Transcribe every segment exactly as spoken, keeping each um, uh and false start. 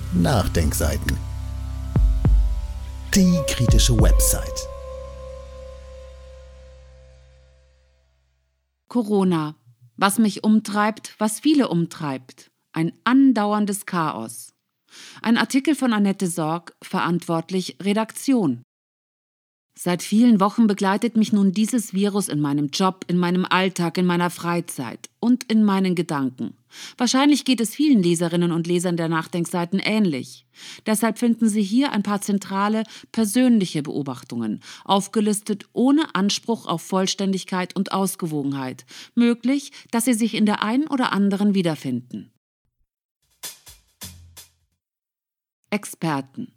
Nachdenkseiten. Die kritische Website. Corona. Was mich umtreibt, was viele umtreibt. Ein andauerndes Chaos. Ein Artikel von Annette Sorg, verantwortlich Redaktion. Seit vielen Wochen begleitet mich nun dieses Virus in meinem Job, in meinem Alltag, in meiner Freizeit und in meinen Gedanken. Wahrscheinlich geht es vielen Leserinnen und Lesern der Nachdenkseiten ähnlich. Deshalb finden Sie hier ein paar zentrale, persönliche Beobachtungen, aufgelistet ohne Anspruch auf Vollständigkeit und Ausgewogenheit. Möglich, dass Sie sich in der einen oder anderen wiederfinden. Experten.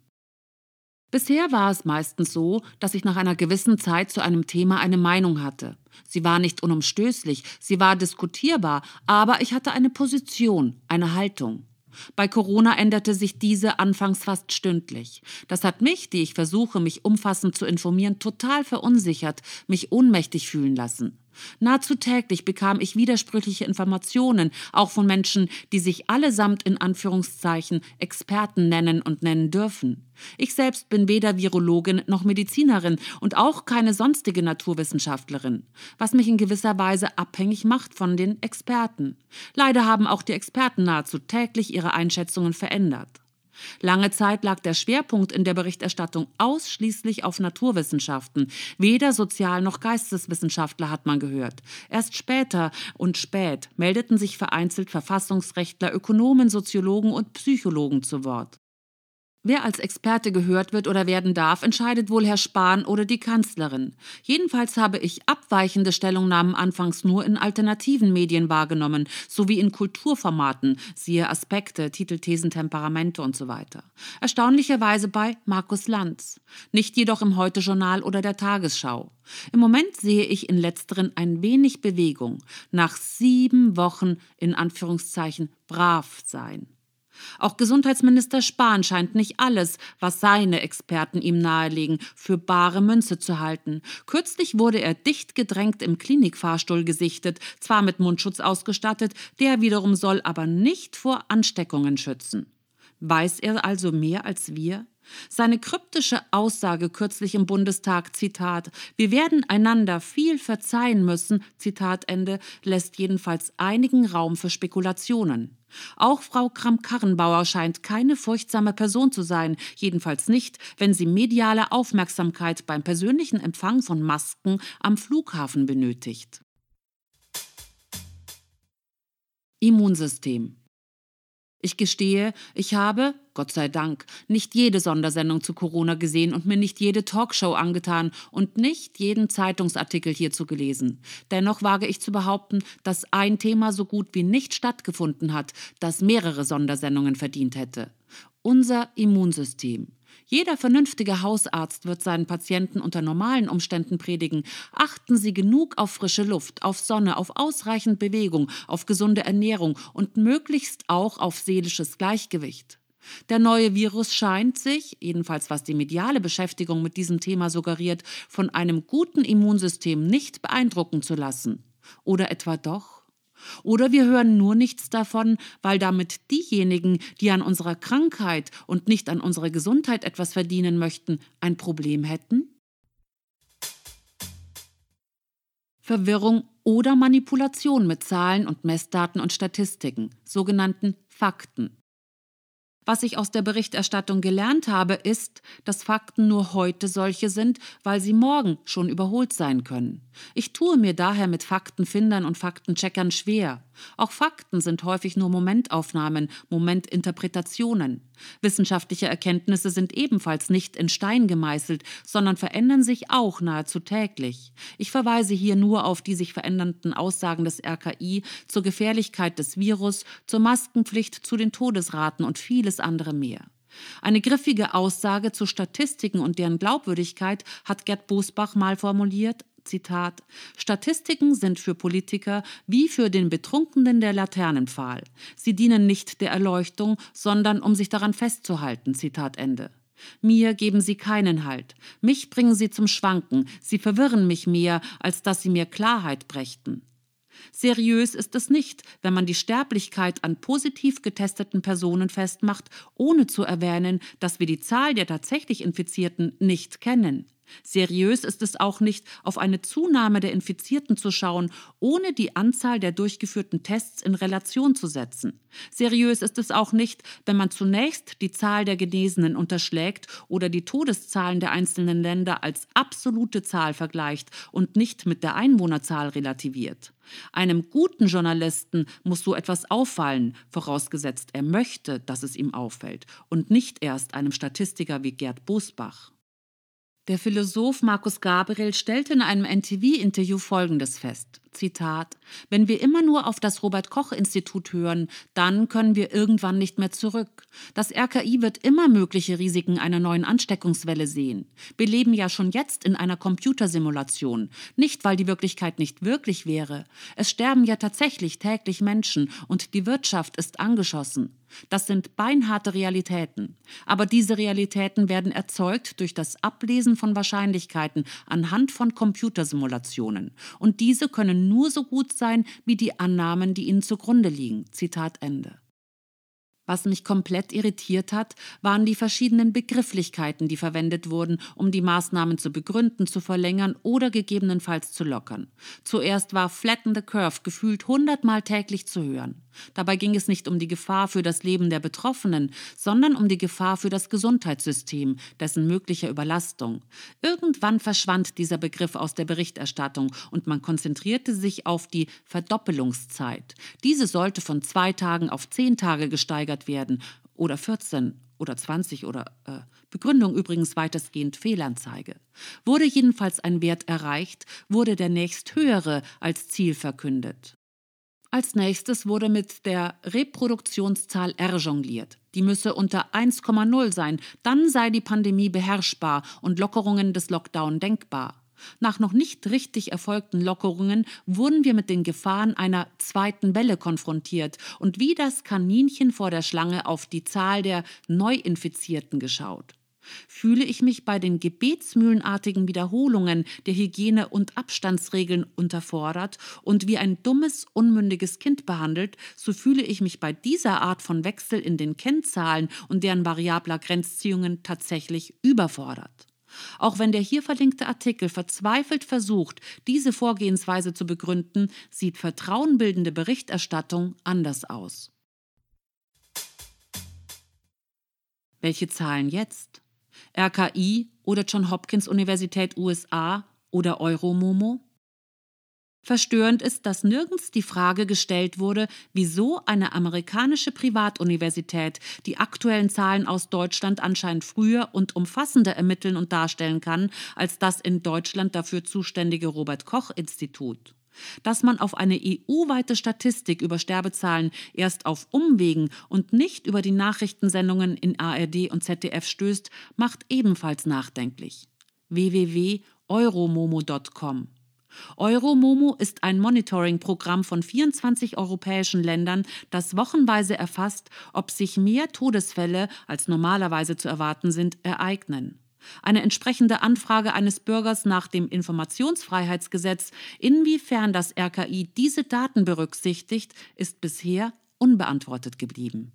Bisher war es meistens so, dass ich nach einer gewissen Zeit zu einem Thema eine Meinung hatte. Sie war nicht unumstößlich, sie war diskutierbar, aber ich hatte eine Position, eine Haltung. Bei Corona änderte sich diese anfangs fast stündlich. Das hat mich, die ich versuche, mich umfassend zu informieren, total verunsichert, mich ohnmächtig fühlen lassen. Nahezu täglich bekam ich widersprüchliche Informationen, auch von Menschen, die sich allesamt in Anführungszeichen Experten nennen und nennen dürfen. Ich selbst bin weder Virologin noch Medizinerin und auch keine sonstige Naturwissenschaftlerin, was mich in gewisser Weise abhängig macht von den Experten. Leider haben auch die Experten nahezu täglich ihre Einschätzungen verändert. Lange Zeit lag der Schwerpunkt in der Berichterstattung ausschließlich auf Naturwissenschaften. Weder Sozial- noch Geisteswissenschaftler hat man gehört. Erst später und spät meldeten sich vereinzelt Verfassungsrechtler, Ökonomen, Soziologen und Psychologen zu Wort. Wer als Experte gehört wird oder werden darf, entscheidet wohl Herr Spahn oder die Kanzlerin. Jedenfalls habe ich abweichende Stellungnahmen anfangs nur in alternativen Medien wahrgenommen, sowie in Kulturformaten, siehe Aspekte, Titel, Thesen, Temperamente und so weiter. Erstaunlicherweise bei Markus Lanz, nicht jedoch im Heute-Journal oder der Tagesschau. Im Moment sehe ich in letzteren ein wenig Bewegung, nach sieben Wochen in Anführungszeichen brav sein. Auch Gesundheitsminister Spahn scheint nicht alles, was seine Experten ihm nahelegen, für bare Münze zu halten. Kürzlich wurde er dicht gedrängt im Klinikfahrstuhl gesichtet, zwar mit Mundschutz ausgestattet, der wiederum soll aber nicht vor Ansteckungen schützen. Weiß er also mehr als wir? Seine kryptische Aussage kürzlich im Bundestag, Zitat, wir werden einander viel verzeihen müssen, Zitat Ende, lässt jedenfalls einigen Raum für Spekulationen. Auch Frau Kramp-Karrenbauer scheint keine furchtsame Person zu sein, jedenfalls nicht, wenn sie mediale Aufmerksamkeit beim persönlichen Empfang von Masken am Flughafen benötigt. Immunsystem. Ich gestehe, ich habe, Gott sei Dank, nicht jede Sondersendung zu Corona gesehen und mir nicht jede Talkshow angetan und nicht jeden Zeitungsartikel hierzu gelesen. Dennoch wage ich zu behaupten, dass ein Thema so gut wie nicht stattgefunden hat, das mehrere Sondersendungen verdient hätte. Unser Immunsystem. Jeder vernünftige Hausarzt wird seinen Patienten unter normalen Umständen predigen. Achten Sie genug auf frische Luft, auf Sonne, auf ausreichend Bewegung, auf gesunde Ernährung und möglichst auch auf seelisches Gleichgewicht. Der neue Virus scheint sich, jedenfalls was die mediale Beschäftigung mit diesem Thema suggeriert, von einem guten Immunsystem nicht beeindrucken zu lassen. Oder etwa doch? Oder wir hören nur nichts davon, weil damit diejenigen, die an unserer Krankheit und nicht an unserer Gesundheit etwas verdienen möchten, ein Problem hätten? Verwirrung oder Manipulation mit Zahlen und Messdaten und Statistiken, sogenannten Fakten. Was ich aus der Berichterstattung gelernt habe, ist, dass Fakten nur heute solche sind, weil sie morgen schon überholt sein können. Ich tue mir daher mit Faktenfindern und Faktencheckern schwer. Auch Fakten sind häufig nur Momentaufnahmen, Momentinterpretationen. Wissenschaftliche Erkenntnisse sind ebenfalls nicht in Stein gemeißelt, sondern verändern sich auch nahezu täglich. Ich verweise hier nur auf die sich verändernden Aussagen des R K I zur Gefährlichkeit des Virus, zur Maskenpflicht, zu den Todesraten und vieles andere mehr. Eine griffige Aussage zu Statistiken und deren Glaubwürdigkeit hat Gerd Bosbach mal formuliert, Zitat, Statistiken sind für Politiker wie für den Betrunkenen der Laternenpfahl. Sie dienen nicht der Erleuchtung, sondern um sich daran festzuhalten, Zitat Ende. Mir geben sie keinen Halt. Mich bringen sie zum Schwanken. Sie verwirren mich mehr, als dass sie mir Klarheit brächten. Seriös ist es nicht, wenn man die Sterblichkeit an positiv getesteten Personen festmacht, ohne zu erwähnen, dass wir die Zahl der tatsächlich Infizierten nicht kennen. Seriös ist es auch nicht, auf eine Zunahme der Infizierten zu schauen, ohne die Anzahl der durchgeführten Tests in Relation zu setzen. Seriös ist es auch nicht, wenn man zunächst die Zahl der Genesenen unterschlägt oder die Todeszahlen der einzelnen Länder als absolute Zahl vergleicht und nicht mit der Einwohnerzahl relativiert. Einem guten Journalisten muss so etwas auffallen, vorausgesetzt er möchte, dass es ihm auffällt, und nicht erst einem Statistiker wie Gerd Bosbach. Der Philosoph Markus Gabriel stellte in einem N T V-Interview Folgendes fest, Zitat: Wenn wir immer nur auf das Robert-Koch-Institut hören, dann können wir irgendwann nicht mehr zurück. Das R K I wird immer mögliche Risiken einer neuen Ansteckungswelle sehen. Wir leben ja schon jetzt in einer Computersimulation. Nicht, weil die Wirklichkeit nicht wirklich wäre. Es sterben ja tatsächlich täglich Menschen und die Wirtschaft ist angeschossen. Das sind beinharte Realitäten. Aber diese Realitäten werden erzeugt durch das Ablesen von Wahrscheinlichkeiten anhand von Computersimulationen. Und diese können nur so gut sein wie die Annahmen, die ihnen zugrunde liegen. Zitat Ende. Was mich komplett irritiert hat, waren die verschiedenen Begrifflichkeiten, die verwendet wurden, um die Maßnahmen zu begründen, zu verlängern oder gegebenenfalls zu lockern. Zuerst war Flatten the Curve gefühlt hundertmal täglich zu hören. Dabei ging es nicht um die Gefahr für das Leben der Betroffenen, sondern um die Gefahr für das Gesundheitssystem, dessen mögliche Überlastung. Irgendwann verschwand dieser Begriff aus der Berichterstattung und man konzentrierte sich auf die Verdoppelungszeit. Diese sollte von zwei Tagen auf zehn Tage gesteigert werden oder vierzehn oder zwanzig oder äh, Begründung übrigens weitestgehend Fehlanzeige. Wurde jedenfalls ein Wert erreicht, wurde der nächsthöhere als Ziel verkündet. Als nächstes wurde mit der Reproduktionszahl R jongliert. Die müsse unter eins Komma null sein, dann sei die Pandemie beherrschbar und Lockerungen des Lockdown denkbar. Nach noch nicht richtig erfolgten Lockerungen wurden wir mit den Gefahren einer zweiten Welle konfrontiert und wie das Kaninchen vor der Schlange auf die Zahl der Neuinfizierten geschaut. Fühle ich mich bei den gebetsmühlenartigen Wiederholungen der Hygiene- und Abstandsregeln unterfordert und wie ein dummes, unmündiges Kind behandelt, so fühle ich mich bei dieser Art von Wechsel in den Kennzahlen und deren variabler Grenzziehungen tatsächlich überfordert. Auch wenn der hier verlinkte Artikel verzweifelt versucht, diese Vorgehensweise zu begründen, sieht vertrauenbildende Berichterstattung anders aus. Welche Zahlen jetzt? R K I oder Johns Hopkins Universität U S A oder Euromomo? Verstörend ist, dass nirgends die Frage gestellt wurde, wieso eine amerikanische Privatuniversität die aktuellen Zahlen aus Deutschland anscheinend früher und umfassender ermitteln und darstellen kann, als das in Deutschland dafür zuständige Robert-Koch-Institut. Dass man auf eine E U-weite Statistik über Sterbezahlen erst auf Umwegen und nicht über die Nachrichtensendungen in A R D und Z D F stößt, macht ebenfalls nachdenklich. w w w punkt euromomo punkt com Euromomo ist ein Monitoring-Programm von vierundzwanzig europäischen Ländern, das wochenweise erfasst, ob sich mehr Todesfälle, als normalerweise zu erwarten sind, ereignen. Eine entsprechende Anfrage eines Bürgers nach dem Informationsfreiheitsgesetz, inwiefern das R K I diese Daten berücksichtigt, ist bisher unbeantwortet geblieben.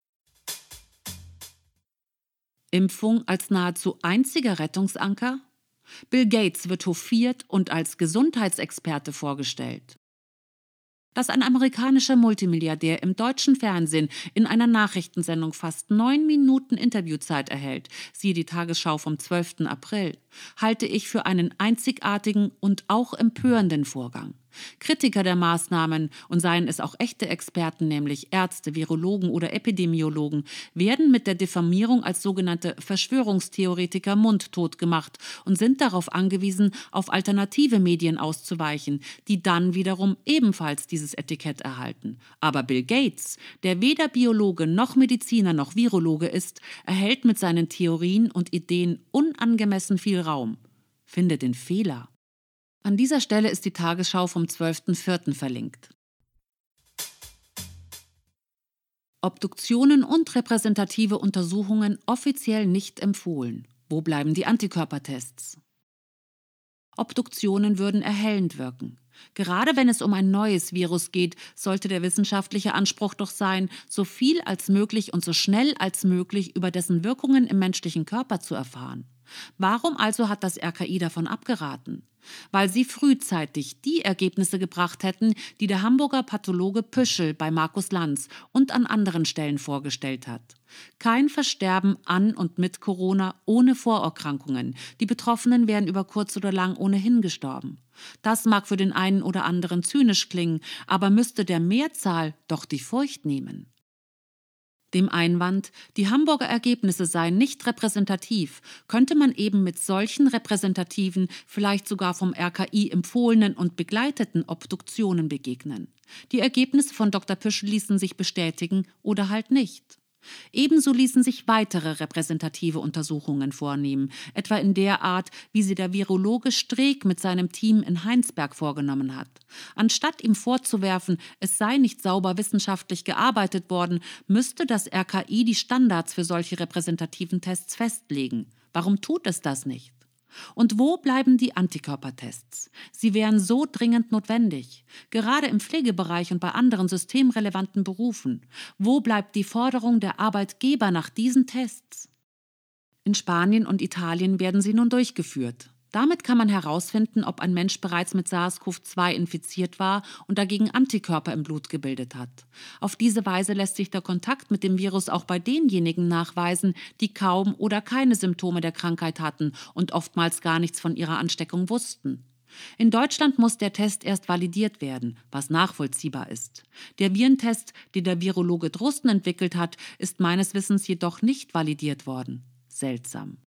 Impfung als nahezu einziger Rettungsanker? Bill Gates wird hofiert und als Gesundheitsexperte vorgestellt. Dass ein amerikanischer Multimilliardär im deutschen Fernsehen in einer Nachrichtensendung fast neun Minuten Interviewzeit erhält, siehe die Tagesschau vom zwölften April, halte ich für einen einzigartigen und auch empörenden Vorgang. Kritiker der Maßnahmen, und seien es auch echte Experten, nämlich Ärzte, Virologen oder Epidemiologen, werden mit der Diffamierung als sogenannte Verschwörungstheoretiker mundtot gemacht und sind darauf angewiesen, auf alternative Medien auszuweichen, die dann wiederum ebenfalls dieses Etikett erhalten. Aber Bill Gates, der weder Biologe noch Mediziner noch Virologe ist, erhält mit seinen Theorien und Ideen unangemessen viel Raum. Finde den Fehler. An dieser Stelle ist die Tagesschau vom zwölften vierten verlinkt. Obduktionen und repräsentative Untersuchungen offiziell nicht empfohlen. Wo bleiben die Antikörpertests? Obduktionen würden erhellend wirken. Gerade wenn es um ein neues Virus geht, sollte der wissenschaftliche Anspruch doch sein, so viel als möglich und so schnell als möglich über dessen Wirkungen im menschlichen Körper zu erfahren. Warum also hat das R K I davon abgeraten? Weil sie frühzeitig die Ergebnisse gebracht hätten, die der Hamburger Pathologe Püschel bei Markus Lanz und an anderen Stellen vorgestellt hat. Kein Versterben an und mit Corona ohne Vorerkrankungen. Die Betroffenen wären über kurz oder lang ohnehin gestorben. Das mag für den einen oder anderen zynisch klingen, aber müsste der Mehrzahl doch die Furcht nehmen. Dem Einwand, die Hamburger Ergebnisse seien nicht repräsentativ, könnte man eben mit solchen repräsentativen, vielleicht sogar vom R K I empfohlenen und begleiteten Obduktionen begegnen. Die Ergebnisse von Doktor Püschel ließen sich bestätigen oder halt nicht. Ebenso ließen sich weitere repräsentative Untersuchungen vornehmen, etwa in der Art, wie sie der Virologe Streeck mit seinem Team in Heinsberg vorgenommen hat. Anstatt ihm vorzuwerfen, es sei nicht sauber wissenschaftlich gearbeitet worden, müsste das R K I die Standards für solche repräsentativen Tests festlegen. Warum tut es das nicht? Und wo bleiben die Antikörpertests? Sie wären so dringend notwendig, gerade im Pflegebereich und bei anderen systemrelevanten Berufen. Wo bleibt die Forderung der Arbeitgeber nach diesen Tests? In Spanien und Italien werden sie nun durchgeführt. Damit kann man herausfinden, ob ein Mensch bereits mit SARS-C o V zwei infiziert war und dagegen Antikörper im Blut gebildet hat. Auf diese Weise lässt sich der Kontakt mit dem Virus auch bei denjenigen nachweisen, die kaum oder keine Symptome der Krankheit hatten und oftmals gar nichts von ihrer Ansteckung wussten. In Deutschland muss der Test erst validiert werden, was nachvollziehbar ist. Der Virentest, den der Virologe Drosten entwickelt hat, ist meines Wissens jedoch nicht validiert worden. Seltsam.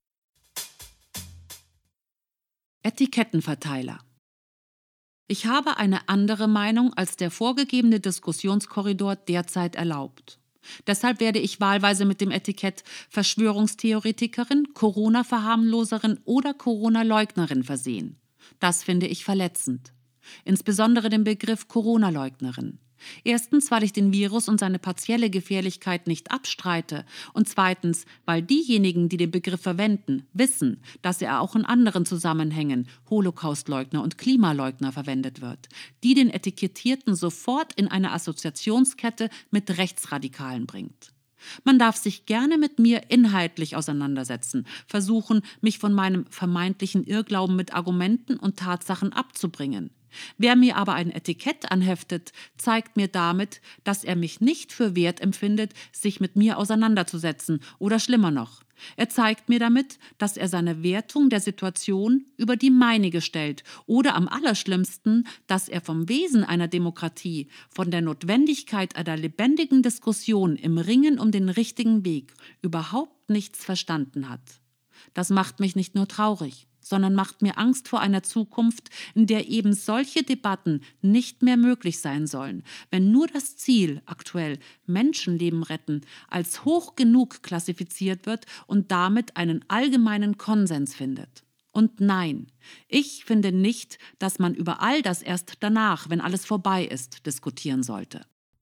Etikettenverteiler. Ich habe eine andere Meinung, als der vorgegebene Diskussionskorridor derzeit erlaubt. Deshalb werde ich wahlweise mit dem Etikett Verschwörungstheoretikerin, Corona-Verharmloserin oder Corona-Leugnerin versehen. Das finde ich verletzend. Insbesondere den Begriff Corona-Leugnerin. Erstens, weil ich den Virus und seine partielle Gefährlichkeit nicht abstreite und zweitens, weil diejenigen, die den Begriff verwenden, wissen, dass er auch in anderen Zusammenhängen, Holocaustleugner und Klimaleugner, verwendet wird, die den Etikettierten sofort in eine Assoziationskette mit Rechtsradikalen bringt. Man darf sich gerne mit mir inhaltlich auseinandersetzen, versuchen, mich von meinem vermeintlichen Irrglauben mit Argumenten und Tatsachen abzubringen. Wer mir aber ein Etikett anheftet, zeigt mir damit, dass er mich nicht für wert empfindet, sich mit mir auseinanderzusetzen oder schlimmer noch. Er zeigt mir damit, dass er seine Wertung der Situation über die meinige stellt oder am allerschlimmsten, dass er vom Wesen einer Demokratie, von der Notwendigkeit einer lebendigen Diskussion im Ringen um den richtigen Weg überhaupt nichts verstanden hat. Das macht mich nicht nur traurig, sondern macht mir Angst vor einer Zukunft, in der eben solche Debatten nicht mehr möglich sein sollen, wenn nur das Ziel, aktuell Menschenleben retten, als hoch genug klassifiziert wird und damit einen allgemeinen Konsens findet. Und nein, ich finde nicht, dass man über all das erst danach, wenn alles vorbei ist, diskutieren sollte.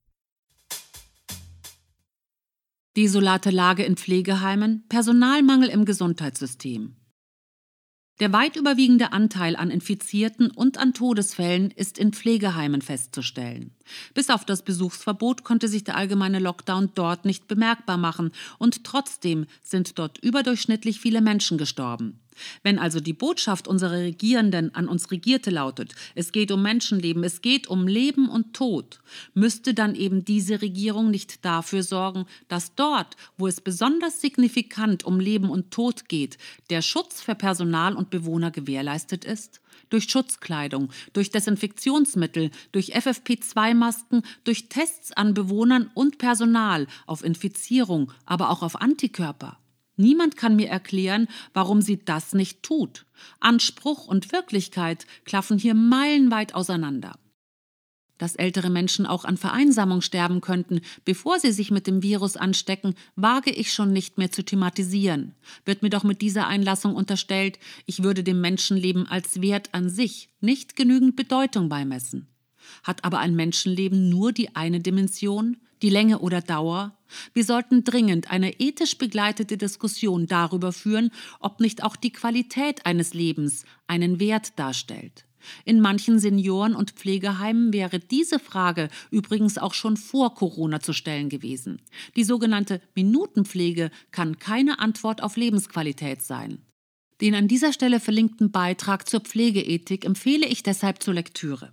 Desolate Lage in Pflegeheimen, Personalmangel im Gesundheitssystem. Der weit überwiegende Anteil an Infizierten und an Todesfällen ist in Pflegeheimen festzustellen. Bis auf das Besuchsverbot konnte sich der allgemeine Lockdown dort nicht bemerkbar machen und trotzdem sind dort überdurchschnittlich viele Menschen gestorben. Wenn also die Botschaft unserer Regierenden an uns Regierte lautet, es geht um Menschenleben, es geht um Leben und Tod, müsste dann eben diese Regierung nicht dafür sorgen, dass dort, wo es besonders signifikant um Leben und Tod geht, der Schutz für Personal und Bewohner gewährleistet ist? Durch Schutzkleidung, durch Desinfektionsmittel, durch F F P zwei Masken, durch Tests an Bewohnern und Personal auf Infizierung, aber auch auf Antikörper. Niemand kann mir erklären, warum sie das nicht tut. Anspruch und Wirklichkeit klaffen hier meilenweit auseinander. Dass ältere Menschen auch an Vereinsamung sterben könnten, bevor sie sich mit dem Virus anstecken, wage ich schon nicht mehr zu thematisieren. Wird mir doch mit dieser Einlassung unterstellt, ich würde dem Menschenleben als Wert an sich nicht genügend Bedeutung beimessen. Hat aber ein Menschenleben nur die eine Dimension, die Länge oder Dauer? Wir sollten dringend eine ethisch begleitete Diskussion darüber führen, ob nicht auch die Qualität eines Lebens einen Wert darstellt. In manchen Senioren- und Pflegeheimen wäre diese Frage übrigens auch schon vor Corona zu stellen gewesen. Die sogenannte Minutenpflege kann keine Antwort auf Lebensqualität sein. Den an dieser Stelle verlinkten Beitrag zur Pflegeethik empfehle ich deshalb zur Lektüre.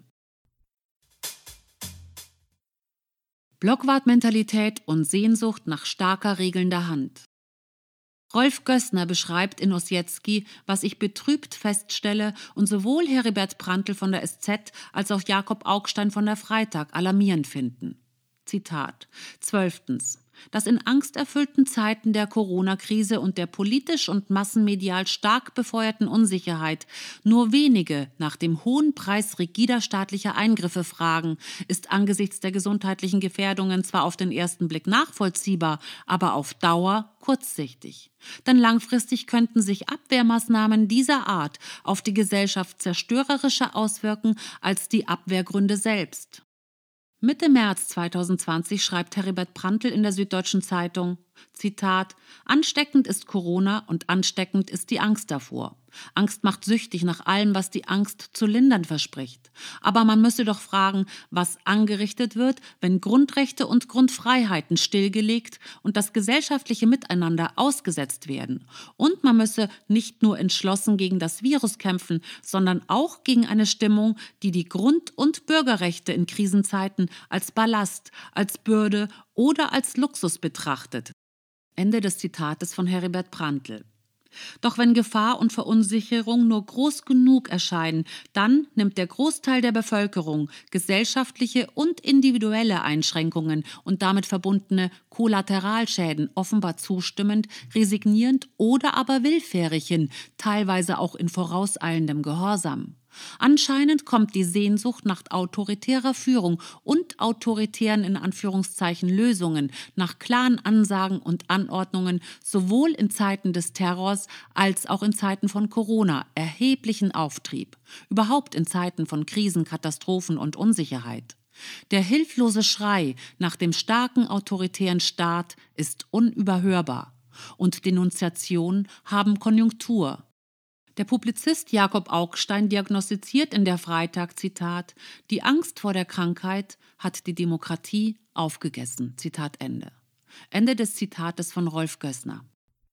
Blockwart-Mentalität und Sehnsucht nach starker regelnder Hand. Rolf Gößner beschreibt in Ossietzky, was ich betrübt feststelle und sowohl Heribert Prantl von der S Z als auch Jakob Augstein von der Freitag alarmierend finden. Zitat. Zwölftens. Dass in angsterfüllten Zeiten der Corona-Krise und der politisch und massenmedial stark befeuerten Unsicherheit nur wenige nach dem hohen Preis rigider staatlicher Eingriffe fragen, ist angesichts der gesundheitlichen Gefährdungen zwar auf den ersten Blick nachvollziehbar, aber auf Dauer kurzsichtig. Denn langfristig könnten sich Abwehrmaßnahmen dieser Art auf die Gesellschaft zerstörerischer auswirken als die Abwehrgründe selbst. Mitte März zweitausendzwanzig schreibt Heribert Prantl in der Süddeutschen Zeitung, Zitat, ansteckend ist Corona und ansteckend ist die Angst davor. Angst macht süchtig nach allem, was die Angst zu lindern verspricht. Aber man müsse doch fragen, was angerichtet wird, wenn Grundrechte und Grundfreiheiten stillgelegt und das gesellschaftliche Miteinander ausgesetzt werden. Und man müsse nicht nur entschlossen gegen das Virus kämpfen, sondern auch gegen eine Stimmung, die die Grund- und Bürgerrechte in Krisenzeiten als Ballast, als Bürde oder als Luxus betrachtet. Ende des Zitates von Heribert Prantl. Doch wenn Gefahr und Verunsicherung nur groß genug erscheinen, dann nimmt der Großteil der Bevölkerung gesellschaftliche und individuelle Einschränkungen und damit verbundene Kollateralschäden offenbar zustimmend, resignierend oder aber willfährig hin, teilweise auch in vorauseilendem Gehorsam. Anscheinend kommt die Sehnsucht nach autoritärer Führung und autoritären in Anführungszeichen Lösungen, nach klaren Ansagen und Anordnungen sowohl in Zeiten des Terrors als auch in Zeiten von Corona erheblichen Auftrieb, überhaupt in Zeiten von Krisen, Katastrophen und Unsicherheit. Der hilflose Schrei nach dem starken autoritären Staat ist unüberhörbar und Denunziationen haben Konjunktur. Der Publizist Jakob Augstein diagnostiziert in der Freitag, Zitat, die Angst vor der Krankheit hat die Demokratie aufgegessen, Zitat Ende. Ende des Zitates von Rolf Gößner.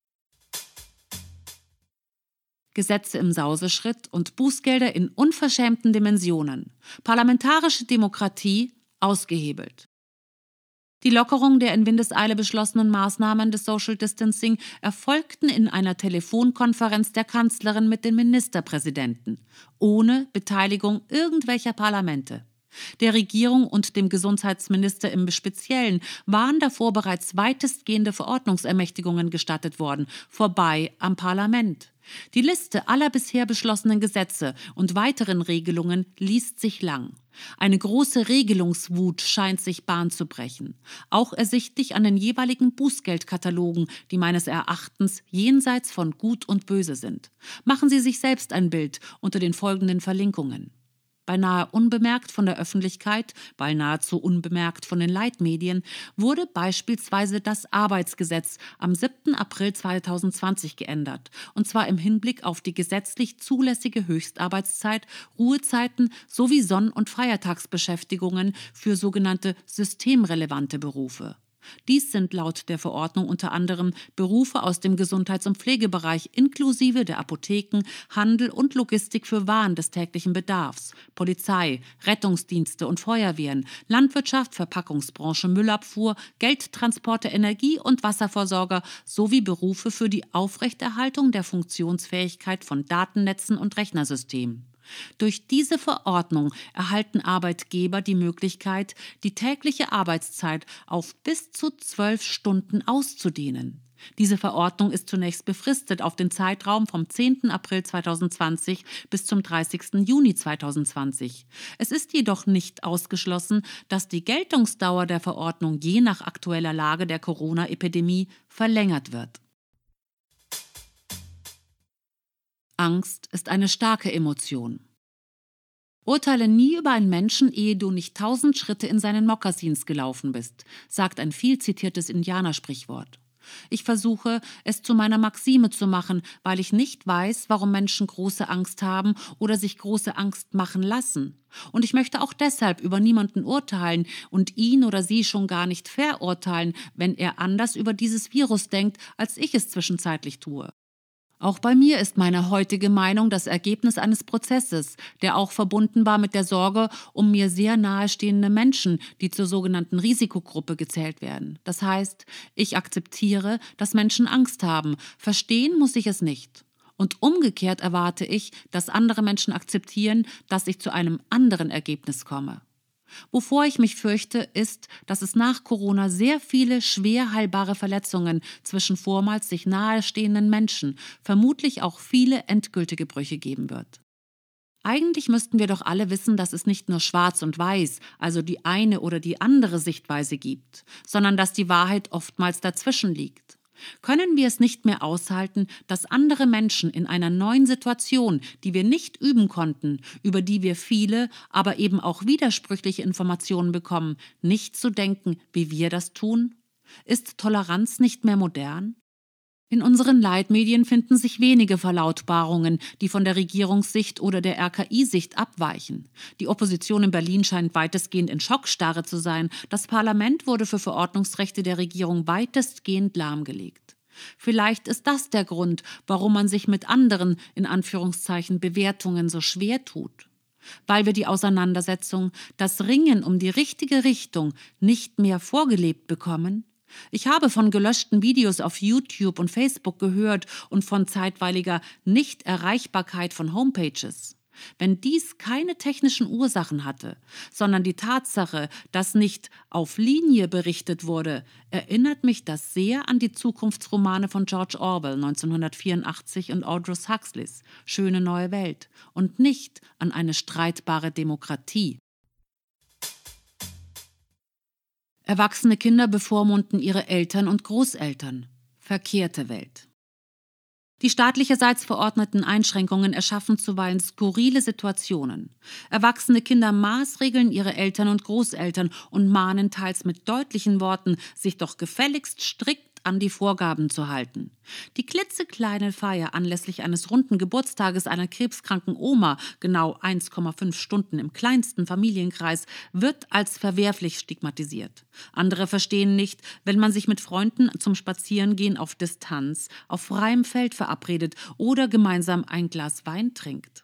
Gesetze im Sauseschritt und Bußgelder in unverschämten Dimensionen. Parlamentarische Demokratie ausgehebelt. Die Lockerung der in Windeseile beschlossenen Maßnahmen des Social Distancing erfolgten in einer Telefonkonferenz der Kanzlerin mit den Ministerpräsidenten, ohne Beteiligung irgendwelcher Parlamente. Der Regierung und dem Gesundheitsminister im Speziellen waren davor bereits weitestgehende Verordnungsermächtigungen gestattet worden, vorbei am Parlament. Die Liste aller bisher beschlossenen Gesetze und weiteren Regelungen liest sich lang. Eine große Regelungswut scheint sich Bahn zu brechen. Auch ersichtlich an den jeweiligen Bußgeldkatalogen, die meines Erachtens jenseits von Gut und Böse sind. Machen Sie sich selbst ein Bild unter den folgenden Verlinkungen. Beinahe unbemerkt von der Öffentlichkeit, weil nahezu unbemerkt von den Leitmedien, wurde beispielsweise das Arbeitsgesetz am siebten April zweitausendzwanzig geändert, und zwar im Hinblick auf die gesetzlich zulässige Höchstarbeitszeit, Ruhezeiten sowie Sonn- und Feiertagsbeschäftigungen für sogenannte systemrelevante Berufe. Dies sind laut der Verordnung unter anderem Berufe aus dem Gesundheits- und Pflegebereich inklusive der Apotheken, Handel und Logistik für Waren des täglichen Bedarfs, Polizei, Rettungsdienste und Feuerwehren, Landwirtschaft, Verpackungsbranche, Müllabfuhr, Geldtransporte, Energie- und Wasserversorger sowie Berufe für die Aufrechterhaltung der Funktionsfähigkeit von Datennetzen und Rechnersystemen. Durch diese Verordnung erhalten Arbeitgeber die Möglichkeit, die tägliche Arbeitszeit auf bis zu zwölf Stunden auszudehnen. Diese Verordnung ist zunächst befristet auf den Zeitraum vom zehnten April zweitausendzwanzig bis zum dreißigsten Juni zweitausendzwanzig. Es ist jedoch nicht ausgeschlossen, dass die Geltungsdauer der Verordnung je nach aktueller Lage der Corona-Epidemie verlängert wird. Angst ist eine starke Emotion. Urteile nie über einen Menschen, ehe du nicht tausend Schritte in seinen Mokassins gelaufen bist, sagt ein viel zitiertes Indianersprichwort. Ich versuche, es zu meiner Maxime zu machen, weil ich nicht weiß, warum Menschen große Angst haben oder sich große Angst machen lassen. Und ich möchte auch deshalb über niemanden urteilen und ihn oder sie schon gar nicht verurteilen, wenn er anders über dieses Virus denkt, als ich es zwischenzeitlich tue. Auch bei mir ist meine heutige Meinung das Ergebnis eines Prozesses, der auch verbunden war mit der Sorge um mir sehr nahestehende Menschen, die zur sogenannten Risikogruppe gezählt werden. Das heißt, ich akzeptiere, dass Menschen Angst haben, verstehen muss ich es nicht. Und umgekehrt erwarte ich, dass andere Menschen akzeptieren, dass ich zu einem anderen Ergebnis komme. Wovor ich mich fürchte, ist, dass es nach Corona sehr viele schwer heilbare Verletzungen zwischen vormals sich nahestehenden Menschen, vermutlich auch viele endgültige Brüche geben wird. Eigentlich müssten wir doch alle wissen, dass es nicht nur schwarz und weiß, also die eine oder die andere Sichtweise gibt, sondern dass die Wahrheit oftmals dazwischen liegt. Können wir es nicht mehr aushalten, dass andere Menschen in einer neuen Situation, die wir nicht üben konnten, über die wir viele, aber eben auch widersprüchliche Informationen bekommen, nicht so denken, wie wir das tun? Ist Toleranz nicht mehr modern? In unseren Leitmedien finden sich wenige Verlautbarungen, die von der Regierungssicht oder der R K I-Sicht abweichen. Die Opposition in Berlin scheint weitestgehend in Schockstarre zu sein. Das Parlament wurde für Verordnungsrechte der Regierung weitestgehend lahmgelegt. Vielleicht ist das der Grund, warum man sich mit anderen, in Anführungszeichen, Bewertungen so schwer tut. Weil wir die Auseinandersetzung, das Ringen um die richtige Richtung nicht mehr vorgelebt bekommen? Ich habe von gelöschten Videos auf YouTube und Facebook gehört und von zeitweiliger Nichterreichbarkeit von Homepages. Wenn dies keine technischen Ursachen hatte, sondern die Tatsache, dass nicht auf Linie berichtet wurde, erinnert mich das sehr an die Zukunftsromane von George Orwell neunzehnhundertvierundachtzig und Aldous Huxleys Schöne neue Welt und nicht an eine streitbare Demokratie. Erwachsene Kinder bevormunden ihre Eltern und Großeltern. Verkehrte Welt. Die staatlicherseits verordneten Einschränkungen erschaffen zuweilen skurrile Situationen. Erwachsene Kinder maßregeln ihre Eltern und Großeltern und mahnen teils mit deutlichen Worten, sich doch gefälligst strikt an die Vorgaben zu halten. Die klitzekleine Feier anlässlich eines runden Geburtstages einer krebskranken Oma, genau eins Komma fünf Stunden im kleinsten Familienkreis, wird als verwerflich stigmatisiert. Andere verstehen nicht, wenn man sich mit Freunden zum Spazierengehen auf Distanz, auf freiem Feld verabredet oder gemeinsam ein Glas Wein trinkt.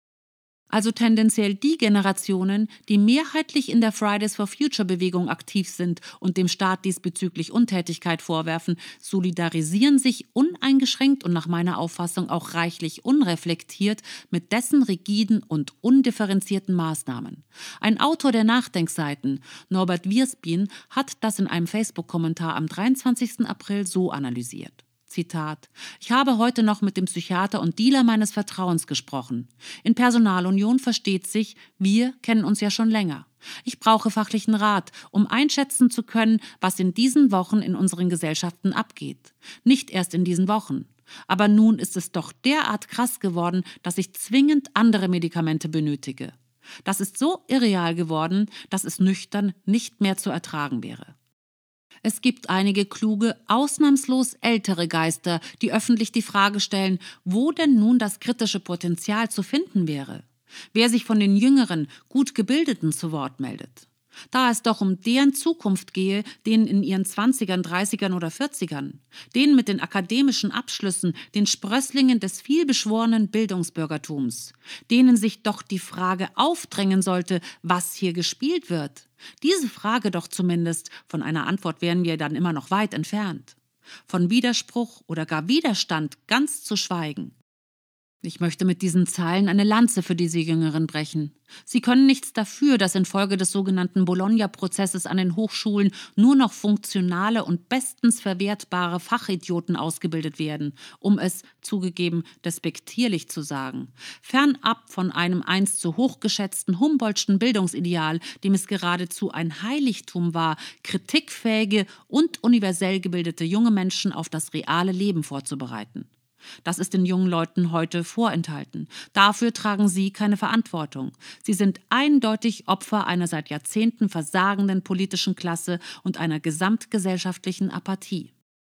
Also tendenziell die Generationen, die mehrheitlich in der Fridays for Future Bewegung aktiv sind und dem Staat diesbezüglich Untätigkeit vorwerfen, solidarisieren sich uneingeschränkt und nach meiner Auffassung auch reichlich unreflektiert mit dessen rigiden und undifferenzierten Maßnahmen. Ein Autor der Nachdenkseiten, Norbert Wiersbin, hat das in einem Facebook-Kommentar am dreiundzwanzigsten April so analysiert. Zitat: Ich habe heute noch mit dem Psychiater und Dealer meines Vertrauens gesprochen. In Personalunion versteht sich, wir kennen uns ja schon länger. Ich brauche fachlichen Rat, um einschätzen zu können, was in diesen Wochen in unseren Gesellschaften abgeht. Nicht erst in diesen Wochen. Aber nun ist es doch derart krass geworden, dass ich zwingend andere Medikamente benötige. Das ist so irreal geworden, dass es nüchtern nicht mehr zu ertragen wäre. Es gibt einige kluge, ausnahmslos ältere Geister, die öffentlich die Frage stellen, wo denn nun das kritische Potenzial zu finden wäre. Wer sich von den jüngeren, gut Gebildeten zu Wort meldet. Da es doch um deren Zukunft gehe, denen in ihren Zwanzigern, Dreißigern oder Vierzigern, denen mit den akademischen Abschlüssen, den Sprösslingen des vielbeschworenen Bildungsbürgertums, denen sich doch die Frage aufdrängen sollte, was hier gespielt wird. Diese Frage doch zumindest, von einer Antwort wären wir dann immer noch weit entfernt. Von Widerspruch oder gar Widerstand ganz zu schweigen. Ich möchte mit diesen Zeilen eine Lanze für diese Jüngeren brechen. Sie können nichts dafür, dass infolge des sogenannten Bologna-Prozesses an den Hochschulen nur noch funktionale und bestens verwertbare Fachidioten ausgebildet werden, um es, zugegeben, despektierlich zu sagen. Fernab von einem einst so hochgeschätzten Humboldtschen Bildungsideal, dem es geradezu ein Heiligtum war, kritikfähige und universell gebildete junge Menschen auf das reale Leben vorzubereiten. Das ist den jungen Leuten heute vorenthalten. Dafür tragen sie keine Verantwortung. Sie sind eindeutig Opfer einer seit Jahrzehnten versagenden politischen Klasse und einer gesamtgesellschaftlichen Apathie.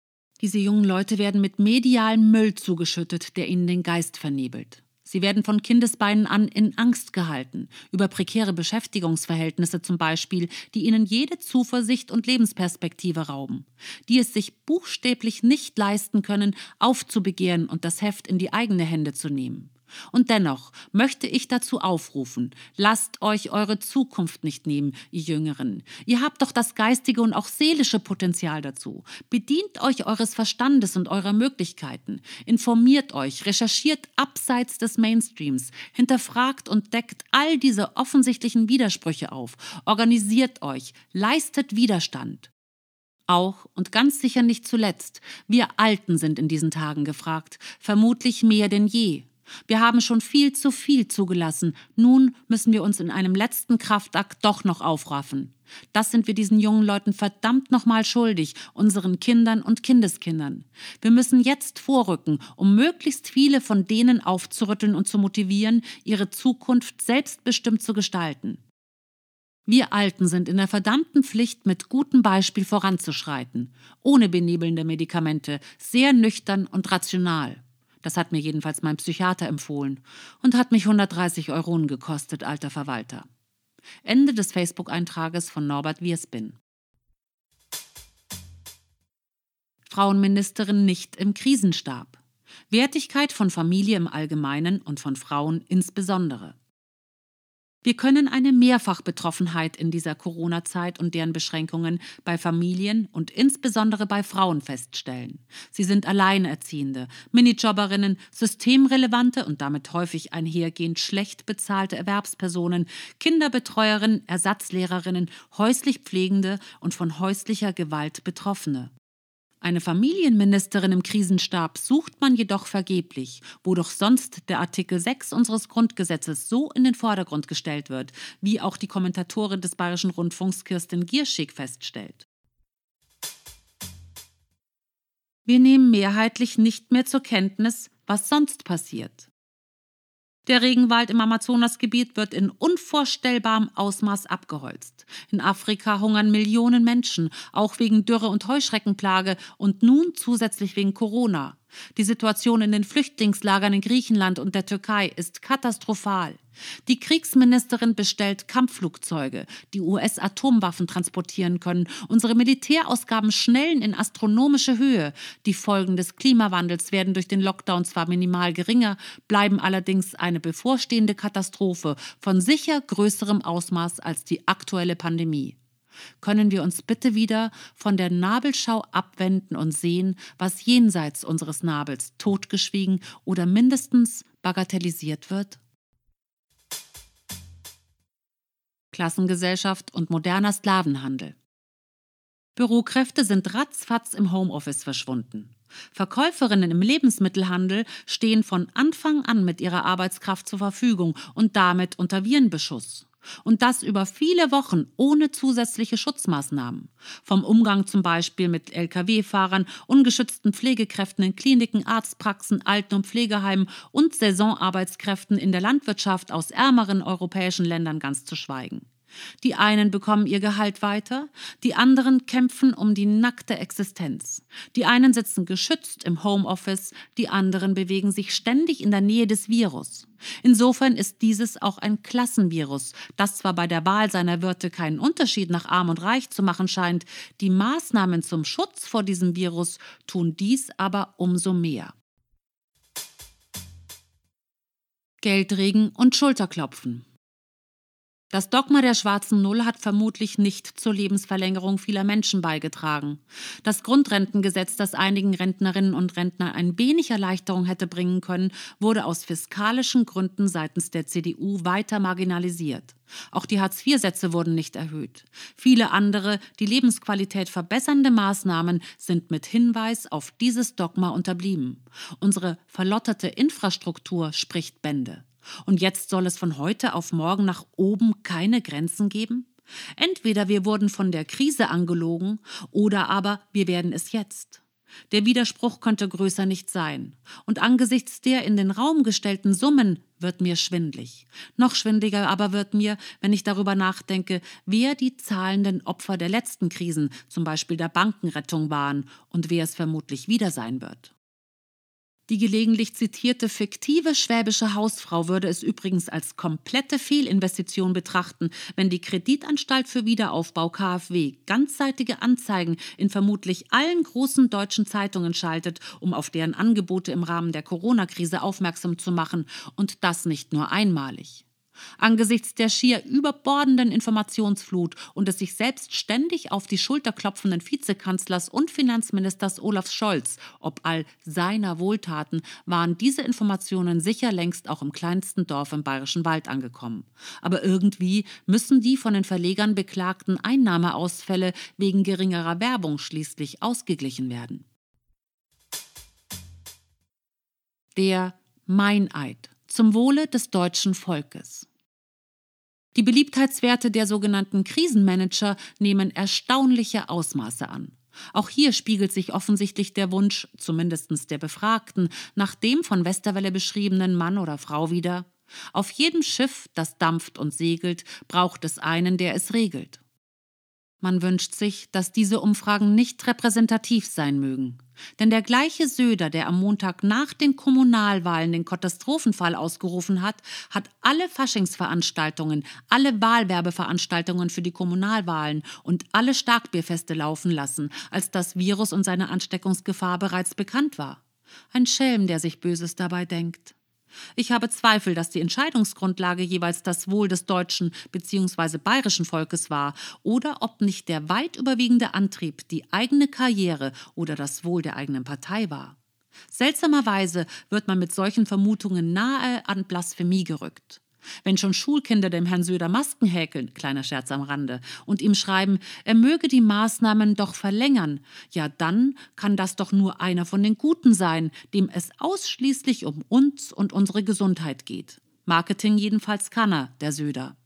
Diese jungen Leute werden mit medialem Müll zugeschüttet, der ihnen den Geist vernebelt. Sie werden von Kindesbeinen an in Angst gehalten, über prekäre Beschäftigungsverhältnisse zum Beispiel, die ihnen jede Zuversicht und Lebensperspektive rauben, die es sich buchstäblich nicht leisten können, aufzubegehren und das Heft in die eigene Hände zu nehmen. Und dennoch möchte ich dazu aufrufen, lasst euch eure Zukunft nicht nehmen, ihr Jüngeren. Ihr habt doch das geistige und auch seelische Potenzial dazu. Bedient euch eures Verstandes und eurer Möglichkeiten. Informiert euch, recherchiert abseits des Mainstreams, hinterfragt und deckt all diese offensichtlichen Widersprüche auf. Organisiert euch, leistet Widerstand. Auch und ganz sicher nicht zuletzt, wir Alten sind in diesen Tagen gefragt, vermutlich mehr denn je. Wir haben schon viel zu viel zugelassen. Nun müssen wir uns in einem letzten Kraftakt doch noch aufraffen. Das sind wir diesen jungen Leuten verdammt nochmal schuldig, unseren Kindern und Kindeskindern. Wir müssen jetzt vorrücken, um möglichst viele von denen aufzurütteln und zu motivieren, ihre Zukunft selbstbestimmt zu gestalten. Wir Alten sind in der verdammten Pflicht, mit gutem Beispiel voranzuschreiten, ohne benebelnde Medikamente, sehr nüchtern und rational. Das hat mir jedenfalls mein Psychiater empfohlen und hat mich hundertdreißig Euronen gekostet, alter Verwalter. Ende des Facebook-Eintrages von Norbert Wiersbin. Frauenministerin nicht im Krisenstab. Wertigkeit von Familie im Allgemeinen und von Frauen insbesondere. Wir können eine Mehrfachbetroffenheit in dieser Corona-Zeit und deren Beschränkungen bei Familien und insbesondere bei Frauen feststellen. Sie sind Alleinerziehende, Minijobberinnen, systemrelevante und damit häufig einhergehend schlecht bezahlte Erwerbspersonen, Kinderbetreuerinnen, Ersatzlehrerinnen, häuslich Pflegende und von häuslicher Gewalt Betroffene. Eine Familienministerin im Krisenstab sucht man jedoch vergeblich, wo doch sonst der Artikel sechs unseres Grundgesetzes so in den Vordergrund gestellt wird, wie auch die Kommentatorin des Bayerischen Rundfunks Kirstin Gierschig feststellt. Wir nehmen mehrheitlich nicht mehr zur Kenntnis, was sonst passiert. Der Regenwald im Amazonasgebiet wird in unvorstellbarem Ausmaß abgeholzt. In Afrika hungern Millionen Menschen, auch wegen Dürre und Heuschreckenplage und nun zusätzlich wegen Corona. Die Situation in den Flüchtlingslagern in Griechenland und der Türkei ist katastrophal. Die Kriegsministerin bestellt Kampfflugzeuge, die U S-Atomwaffen transportieren können. Unsere Militärausgaben schnellen in astronomische Höhe. Die Folgen des Klimawandels werden durch den Lockdown zwar minimal geringer, bleiben allerdings eine bevorstehende Katastrophe von sicher größerem Ausmaß als die aktuelle Pandemie. Können wir uns bitte wieder von der Nabelschau abwenden und sehen, was jenseits unseres Nabels totgeschwiegen oder mindestens bagatellisiert wird? Klassengesellschaft und moderner Sklavenhandel. Bürokräfte sind ratzfatz im Homeoffice verschwunden. Verkäuferinnen im Lebensmittelhandel stehen von Anfang an mit ihrer Arbeitskraft zur Verfügung und damit unter Virenbeschuss. Und das über viele Wochen ohne zusätzliche Schutzmaßnahmen. Vom Umgang zum Beispiel mit L K W-Fahrern, ungeschützten Pflegekräften in Kliniken, Arztpraxen, Alten- und Pflegeheimen und Saisonarbeitskräften in der Landwirtschaft aus ärmeren europäischen Ländern ganz zu schweigen. Die einen bekommen ihr Gehalt weiter, die anderen kämpfen um die nackte Existenz. Die einen sitzen geschützt im Homeoffice, die anderen bewegen sich ständig in der Nähe des Virus. Insofern ist dieses auch ein Klassenvirus, das zwar bei der Wahl seiner Wirte keinen Unterschied nach Arm und Reich zu machen scheint, die Maßnahmen zum Schutz vor diesem Virus tun dies aber umso mehr. Geldregen und Schulterklopfen. Das Dogma der schwarzen Null hat vermutlich nicht zur Lebensverlängerung vieler Menschen beigetragen. Das Grundrentengesetz, das einigen Rentnerinnen und Rentnern ein wenig Erleichterung hätte bringen können, wurde aus fiskalischen Gründen seitens der C D U weiter marginalisiert. Auch die Hartz vier Sätze wurden nicht erhöht. Viele andere, die Lebensqualität verbessernde Maßnahmen sind mit Hinweis auf dieses Dogma unterblieben. Unsere verlotterte Infrastruktur spricht Bände. Und jetzt soll es von heute auf morgen nach oben keine Grenzen geben? Entweder wir wurden von der Krise angelogen oder aber wir werden es jetzt. Der Widerspruch könnte größer nicht sein. Und angesichts der in den Raum gestellten Summen wird mir schwindlig. Noch schwindliger aber wird mir, wenn ich darüber nachdenke, wer die zahlenden Opfer der letzten Krisen, zum Beispiel der Bankenrettung, waren und wer es vermutlich wieder sein wird. Die gelegentlich zitierte fiktive schwäbische Hausfrau würde es übrigens als komplette Fehlinvestition betrachten, wenn die Kreditanstalt für Wiederaufbau K f W ganzseitige Anzeigen in vermutlich allen großen deutschen Zeitungen schaltet, um auf deren Angebote im Rahmen der Corona-Krise aufmerksam zu machen, und das nicht nur einmalig. Angesichts der schier überbordenden Informationsflut und des sich selbst ständig auf die Schulter klopfenden Vizekanzlers und Finanzministers Olaf Scholz, ob all seiner Wohltaten, waren diese Informationen sicher längst auch im kleinsten Dorf im Bayerischen Wald angekommen. Aber irgendwie müssen die von den Verlegern beklagten Einnahmeausfälle wegen geringerer Werbung schließlich ausgeglichen werden. Der Meineid zum Wohle des deutschen Volkes. Die Beliebtheitswerte der sogenannten Krisenmanager nehmen erstaunliche Ausmaße an. Auch hier spiegelt sich offensichtlich der Wunsch, zumindest der Befragten, nach dem von Westerwelle beschriebenen Mann oder Frau wider: Auf jedem Schiff, das dampft und segelt, braucht es einen, der es regelt. Man wünscht sich, dass diese Umfragen nicht repräsentativ sein mögen. Denn der gleiche Söder, der am Montag nach den Kommunalwahlen den Katastrophenfall ausgerufen hat, hat alle Faschingsveranstaltungen, alle Wahlwerbeveranstaltungen für die Kommunalwahlen und alle Starkbierfeste laufen lassen, als das Virus und seine Ansteckungsgefahr bereits bekannt war. Ein Schelm, der sich Böses dabei denkt. Ich habe Zweifel, dass die Entscheidungsgrundlage jeweils das Wohl des deutschen bzw. bayerischen Volkes war oder ob nicht der weit überwiegende Antrieb die eigene Karriere oder das Wohl der eigenen Partei war. Seltsamerweise wird man mit solchen Vermutungen nahe an Blasphemie gerückt. Wenn schon Schulkinder dem Herrn Söder Masken häkeln, kleiner Scherz am Rande, und ihm schreiben, er möge die Maßnahmen doch verlängern, ja dann kann das doch nur einer von den Guten sein, dem es ausschließlich um uns und unsere Gesundheit geht. Marketing jedenfalls kann er, der Söder.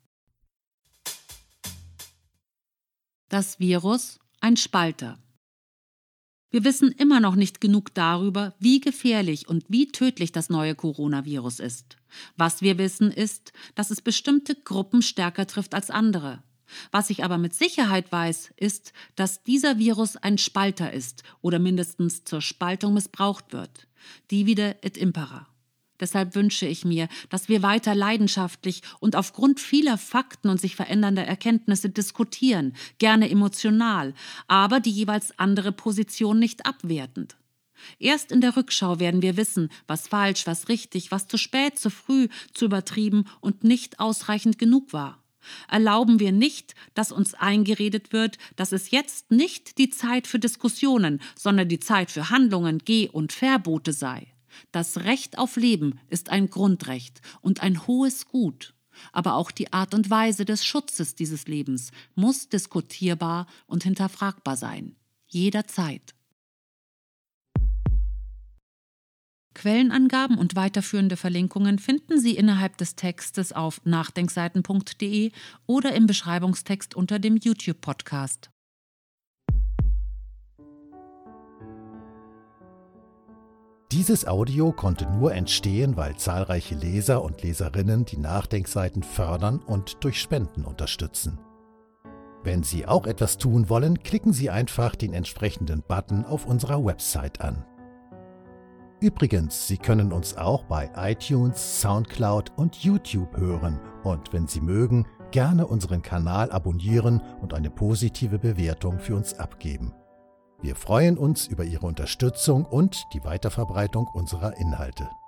Das Virus, ein Spalter. Wir wissen immer noch nicht genug darüber, wie gefährlich und wie tödlich das neue Coronavirus ist. Was wir wissen ist, dass es bestimmte Gruppen stärker trifft als andere. Was ich aber mit Sicherheit weiß, ist, dass dieser Virus ein Spalter ist oder mindestens zur Spaltung missbraucht wird. Divide et impera. Deshalb wünsche ich mir, dass wir weiter leidenschaftlich und aufgrund vieler Fakten und sich verändernder Erkenntnisse diskutieren, gerne emotional, aber die jeweils andere Position nicht abwertend. Erst in der Rückschau werden wir wissen, was falsch, was richtig, was zu spät, zu früh, zu übertrieben und nicht ausreichend genug war. Erlauben wir nicht, dass uns eingeredet wird, dass es jetzt nicht die Zeit für Diskussionen, sondern die Zeit für Handlungen, Geh- und Verbote sei. Das Recht auf Leben ist ein Grundrecht und ein hohes Gut. Aber auch die Art und Weise des Schutzes dieses Lebens muss diskutierbar und hinterfragbar sein. Jederzeit. Quellenangaben und weiterführende Verlinkungen finden Sie innerhalb des Textes auf nachdenkseiten punkt de oder im Beschreibungstext unter dem YouTube-Podcast. Dieses Audio konnte nur entstehen, weil zahlreiche Leser und Leserinnen die Nachdenkseiten fördern und durch Spenden unterstützen. Wenn Sie auch etwas tun wollen, klicken Sie einfach den entsprechenden Button auf unserer Website an. Übrigens, Sie können uns auch bei iTunes, Soundcloud und YouTube hören und wenn Sie mögen, gerne unseren Kanal abonnieren und eine positive Bewertung für uns abgeben. Wir freuen uns über Ihre Unterstützung und die Weiterverbreitung unserer Inhalte.